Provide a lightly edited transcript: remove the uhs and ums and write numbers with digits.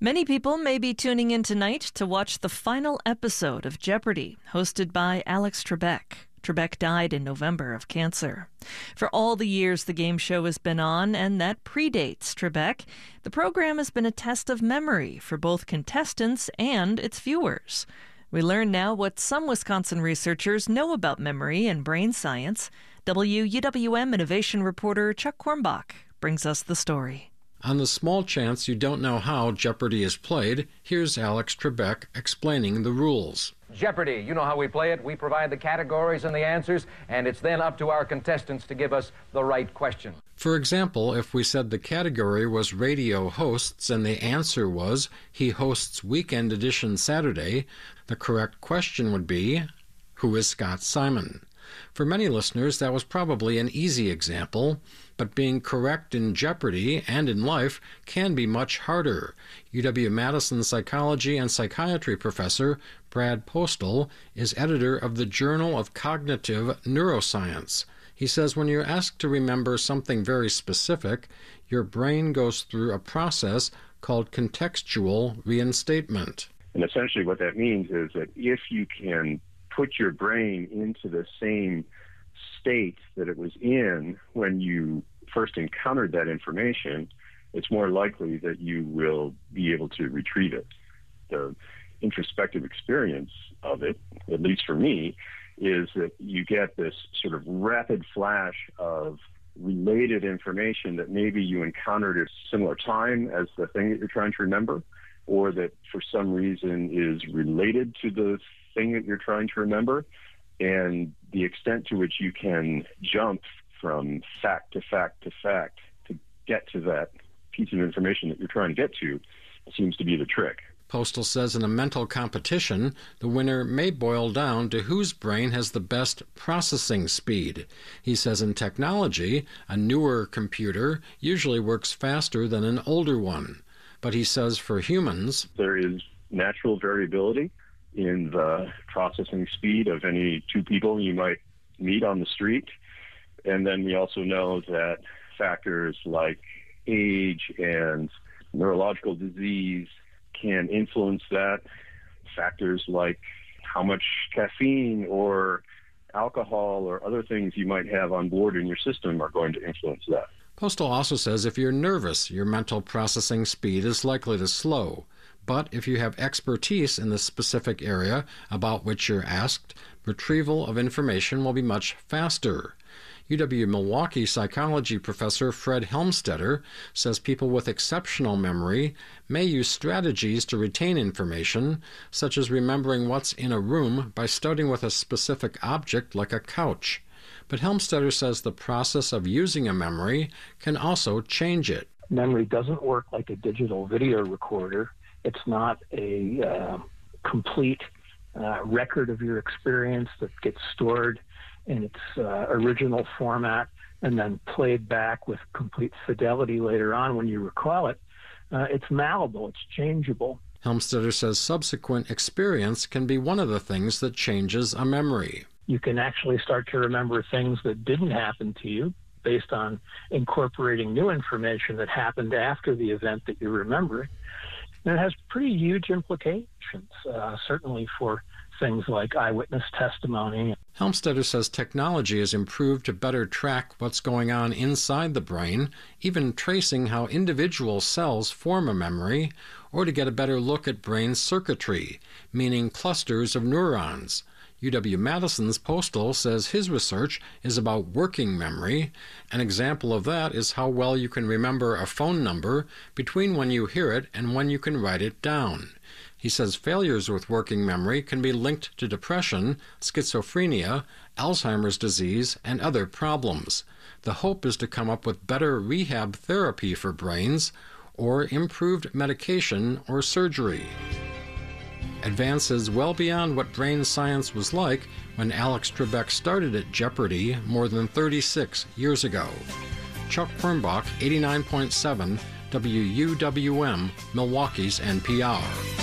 Many people may be tuning in tonight to watch the final episode of Jeopardy, hosted by Alex Trebek. Trebek died in November of cancer. For all the years the game show has been on, and that predates Trebek, the program has been a test of memory for both contestants and its viewers. We learn now what some Wisconsin researchers know about memory and brain science. WUWM innovation reporter Chuck Kornbach brings us the story. On the small chance you don't know how Jeopardy is played, here's Alex Trebek explaining the rules. Jeopardy, you know how we play it. We provide the categories and the answers, and it's then up to our contestants to give us the right question. For example, if we said the category was radio hosts and the answer was he hosts Weekend Edition Saturday, the correct question would be, who is Scott Simon? For many listeners, that was probably an easy example, but being correct in Jeopardy and in life can be much harder. UW-Madison psychology and psychiatry professor Brad Postal is editor of the Journal of Cognitive Neuroscience. He says when you're asked to remember something very specific, your brain goes through a process called contextual reinstatement. And essentially what that means is that if you can put your brain into the same state that it was in when you first encountered that information, it's more likely that you will be able to retrieve it. The introspective experience of it, at least for me, is that you get this sort of rapid flash of related information that maybe you encountered at a similar time as the thing that you're trying to remember, or that for some reason is related to the thing that you're trying to remember. And the extent to which you can jump from fact to fact to fact to get to that piece of information that you're trying to get to seems to be the trick. Postal says in a mental competition, the winner may boil down to whose brain has the best processing speed. He says in technology, a newer computer usually works faster than an older one. But he says for humans, there is natural variability in the processing speed of any two people you might meet on the street. And then we also know that factors like age and neurological disease can influence that. Factors like how much caffeine or alcohol or other things you might have on board in your system are going to influence that. Postal also says if you're nervous, your mental processing speed is likely to slow. But if you have expertise in the specific area about which you're asked, retrieval of information will be much faster. UW-Milwaukee psychology professor Fred Helmstetter says people with exceptional memory may use strategies to retain information, such as remembering what's in a room by starting with a specific object like a couch. But Helmstetter says the process of using a memory can also change it. Memory doesn't work like a digital video recorder. It's not a complete record of your experience that gets stored in its original format and then played back with complete fidelity later on when you recall it. It's malleable, it's changeable. Helmstetter says subsequent experience can be one of the things that changes a memory. You can actually start to remember things that didn't happen to you based on incorporating new information that happened after the event that you remember. And it has pretty huge implications, certainly for things like eyewitness testimony. Helmstetter says technology has improved to better track what's going on inside the brain, even tracing how individual cells form a memory, or to get a better look at brain circuitry, meaning clusters of neurons. UW-Madison's Postal says his research is about working memory. An example of that is how well you can remember a phone number between when you hear it and when you can write it down. He says failures with working memory can be linked to depression, schizophrenia, Alzheimer's disease, and other problems. The hope is to come up with better rehab therapy for brains or improved medication or surgery. Advances well beyond what brain science was like when Alex Trebek started at Jeopardy more than 36 years ago. Chuck Kornbach, 89.7 WUWM, Milwaukee's NPR.